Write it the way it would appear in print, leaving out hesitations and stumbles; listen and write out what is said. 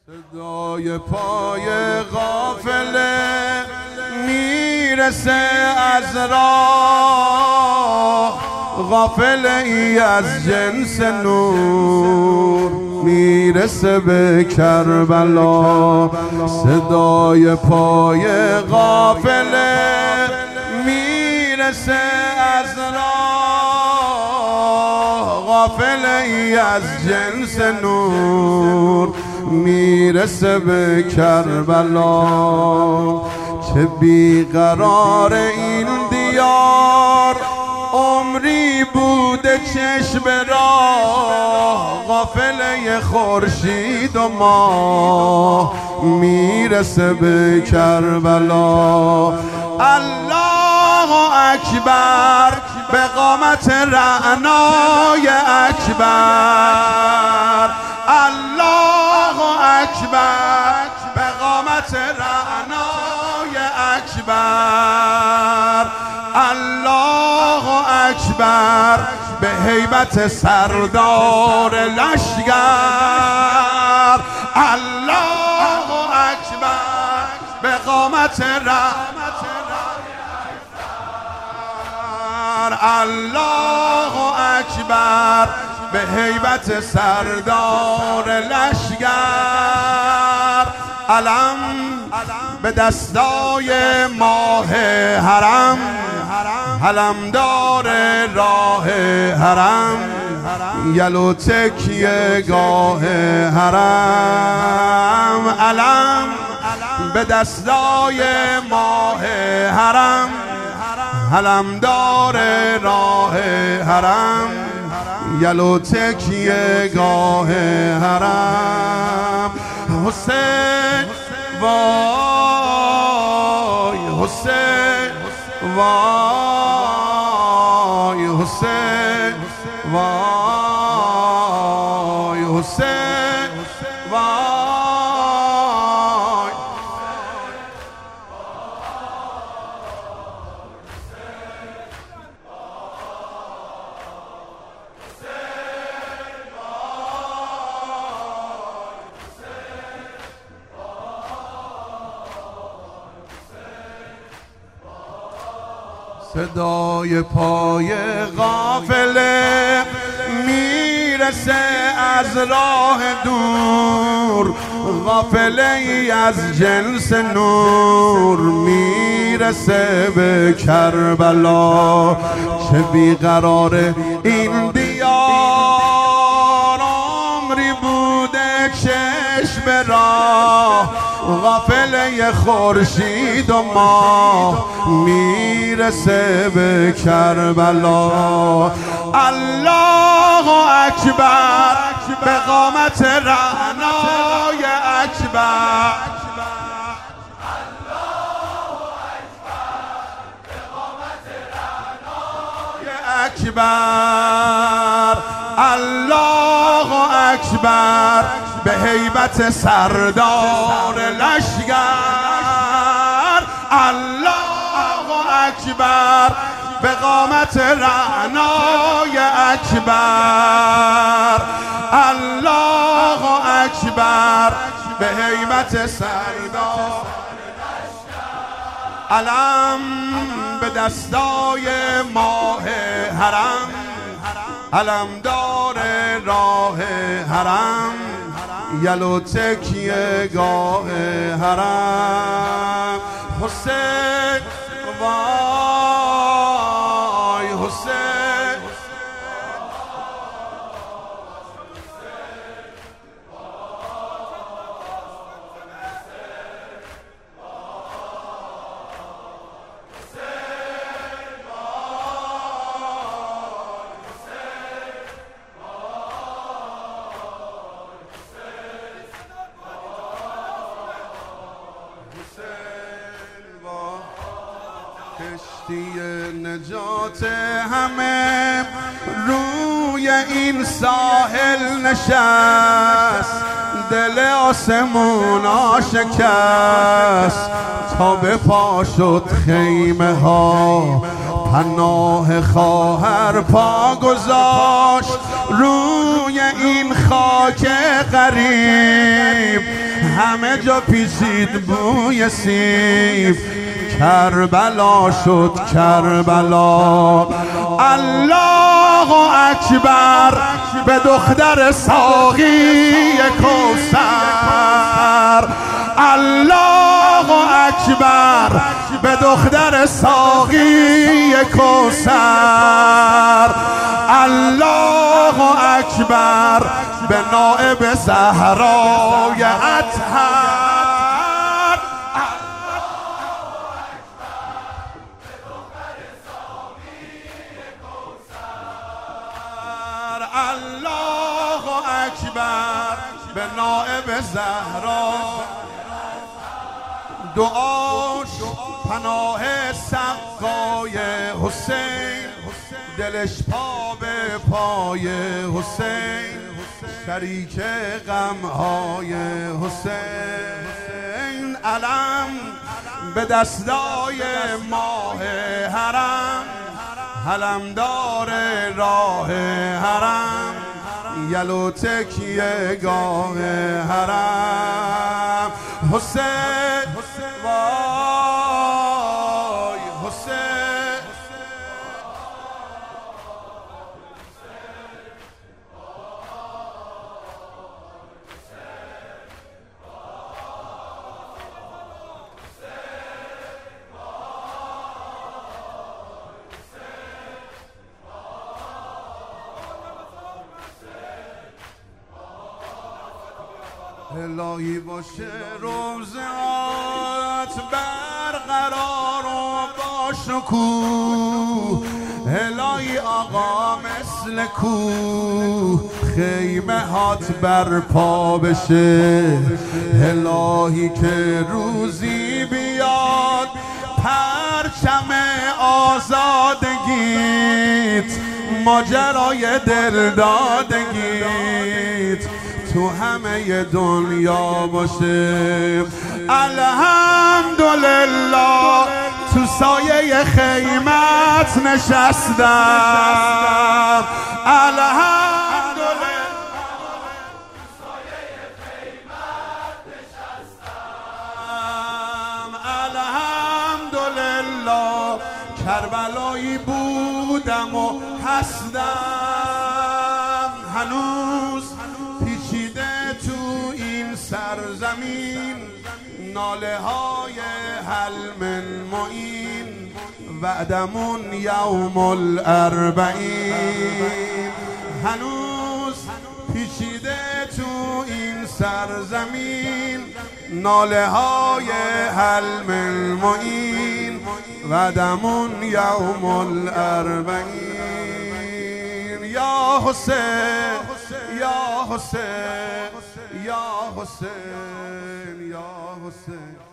صدای پای قافله میرسه از راه، قافله ای از جنس نور میرسه به کربلا. صدای پای قافله میرسه از راه، قافله ای از جنس نور میرسه به کربلا. چه بیقرار این دیار، عمری بوده چشم راه، قافله خورشید و ماه میرسه به کربلا. الله اکبر به قامت رعنای اکبر، الله اکبر به قامت رعنای اکبر، الله اکبر به هیبت سردار لشگر، الله اکبر به قامت رعنای اکبر، الله اکبر به هیبت سردار لشگر. علم به دستای ماه حرم، علمدار راه حرم، یلو تکیه گاه حرم. علم به دستای ماه حرم، علمدار راه حرم، یلو تکیه گاه حرم. حسین وای حسین وای حسین وای حسین وای. صدای پای قافله میرسه از راه دور، قافله ای از جنس نور میرسه به کربلا. چه بیقرار این دیار، عمری بوده چشم راه، قافله خورشید و ماه میرسه به کربلا. الله اکبر به قامت رعنای اکبر، اکبر، الله اکبر به هیبت سردار لشگر، الله اکبر به قامت رعنای اکبر، الله اکبر به هیبت سردار لشگر. علم به دستای ماه حرم، علمدار راه حرم، یلو تکیه گاه حرم. حسین وای حسین کشتی نجات همه روی این ساحل نشست، دل آسمونا شکست تا به پا شد خیمه ها، پناه خواهر پا گذاشت روی این خاک غریب، همه جا پیچید بوی سیب، کربلا شد کربلا. الله اکبر به دختر ساقی کوثر، الله اکبر به دختر ساقی کوثر، الله اکبر به نائب زهرای اطهر. الله اکبر به نائب زهرا. دعاش پناه سقای حسین، دلش پا به پای حسین، شریک غمهای حسین. علم به دستای ماه حرم، علمدار راه حرم، یلو تکیه گاه حرم. حسین وای حسین، الهی باشه روزات برقرار و با شکوه، الهی آقا مثل کوه خیمه هات برپا بشه، الهی که روزی بیاد پرچم آزادگیت، ماجرای دلدادگیت تو همه دنیا باشه. الحمدلله تو سایه خیمت نشستم، الحمدلله تو سایه خیمت نشستم، الحمدلله کربلایی بودم و هستم. هنوز پیچیده تو این سرزمین ناله های حل من معین، وعدمون یوم الاربعین. هنوز پیچیده تو این سرزمین ناله های حل من معین، وعدمون یوم الاربعین. یا حسین یا حسین یا حسین یا حسین.